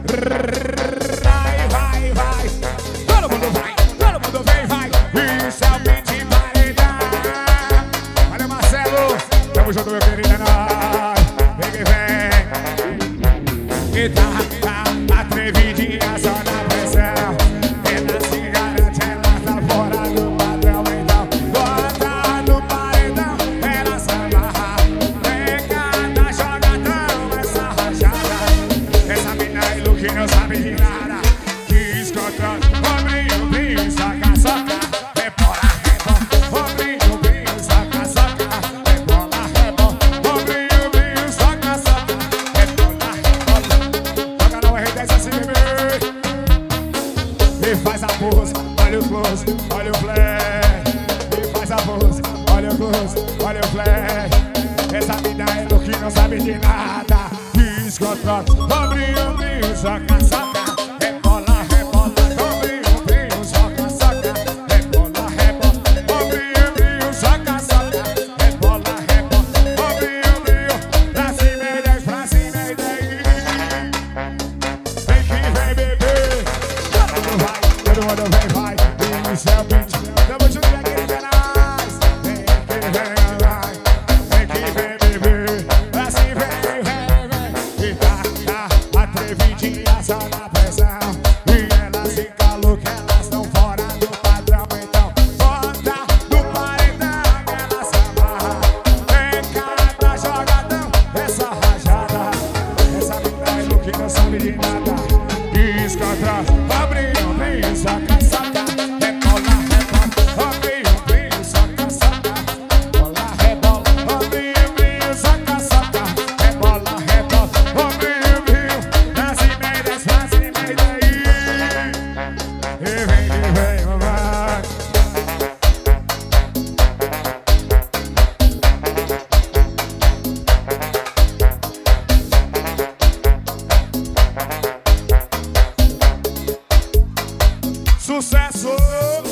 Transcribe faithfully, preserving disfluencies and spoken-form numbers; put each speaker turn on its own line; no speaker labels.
Vai, vai, vai. Todo mundo vai, todo mundo vem, vai. Isso é o beat de paredão. Valeu, Marcelo. Tamo junto, meu querido, é nóis. Vem que vem. E tá, tá, atrevidinha só na pressão. Ela se garante, ela tá fora do padrão. Então, bota no paredão, ela se amarra. Vem cada jogadão, essa rajada. Essa mina é louca que não sabe de nada. Descontrole, pobrinho, brinho, soca, soca. Rebola, rebola, pobrinho, brinho, soca, soca. Rebola, rebola, pobrinho, brinho, soca, soca. Rebola, rebola, joga no R dez assim, bebê. E faz a pose, olha o close, olha o flash. E faz a pose, olha o close, olha o flash. Essa mina é louca que não sabe de nada. Descontrole, pobrinho, brinho, soca, soca. Rebola, rebola, pobrinho, brinho, soca, soca. Rebola, rebola, pobrinho, brinho, soca, soca. Rebola, rebola, pobrinho, brinho. Pra cima e dez, pra cima e dez. Vem que vem, bebê. Todo mundo vai, todo mundo vem, vai. Isso é o beat. Tamo junto, vem que vem, nós. Vem que vem, vai. Vem que vem, bebê. Pra cima, vem, vem, vem. E tá, tá, atrevidinha só na pressão. E elas ficam loucas, elas tão fora do padrão. Então, bota no paredão, elas se amarram. Vem cada jogadão, essa rajada. Essa mina é louca que não sabe de nada. Descontrole, pobrinho, brinho, soca, soca. Rebola, rebola, pobrinho, brinho, soca, soca. Rebola, rebola, pobrinho, brinho, soca, soca. Rebola, rebola, pobrinho, brinho. Pra cima e desce, pra cima e daí. E vem, que vem, mamãe. Sucesso!